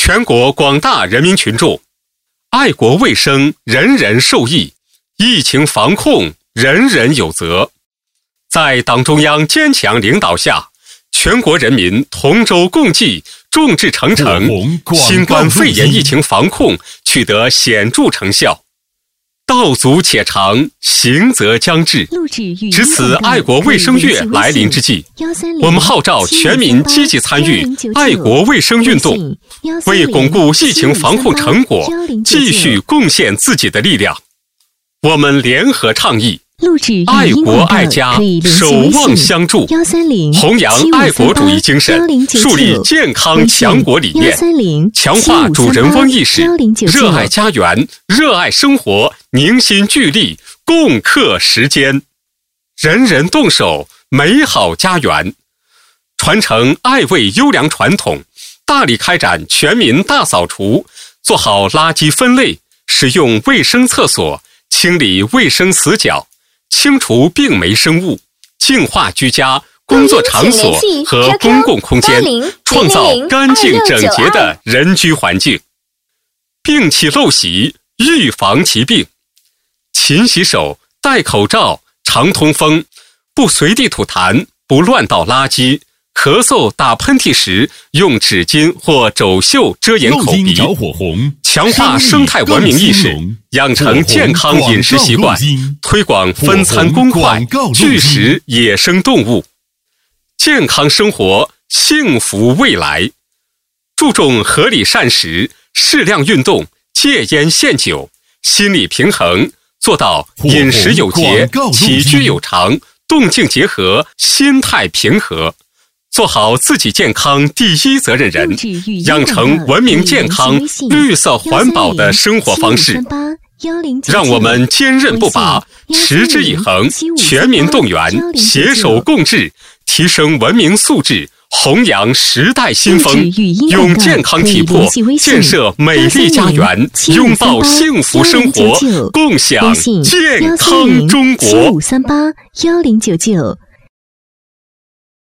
全国广大人民群众，爱国卫生人人受益，疫情防控人人有责。在党中央坚强领导下，全国人民同舟共济，众志成城，新冠肺炎疫情防控取得显著成效。道阻且长，行则将至。值此爱国卫生月来临之际，我们号召全民积极参与爱国卫生运动，为巩固疫情防控成果继续贡献自己的力量。我们联合倡议，爱国爱家，守望相助，弘扬爱国主义精神，树立健康强国理念，强化主人翁意识，热爱家园，热爱生活，凝心聚力，共克时艰。人人动手，美好家园。传承爱卫优良传统，大力开展全民大扫除，做好垃圾分类，使用卫生厕所，清理卫生死角，清除病媒生物，净化居家、工作场所和公共空间，创造干净整洁的人居环境。病气陋习，预防疾病。勤洗手，戴口罩，常通风，不随地吐痰，不乱倒垃圾。咳嗽、打喷嚏时，用纸巾或肘袖遮掩口鼻。强化生态文明意识，养成健康饮食习惯，推广分餐公筷，拒食野生动物。健康生活，幸福未来。注重合理膳食，适量运动，戒烟限酒，心理平衡，做到饮食有节，起居有常，动静结合，心态平和。做好自己健康第一责任人，养成文明健康、绿色环保的生活方式。让我们坚韧不拔，持之以恒，全民动员，携手共治，提升文明素质，弘扬时代新风，用健康体魄建设美丽家园，拥抱幸福生活，共享健康中国。 75381099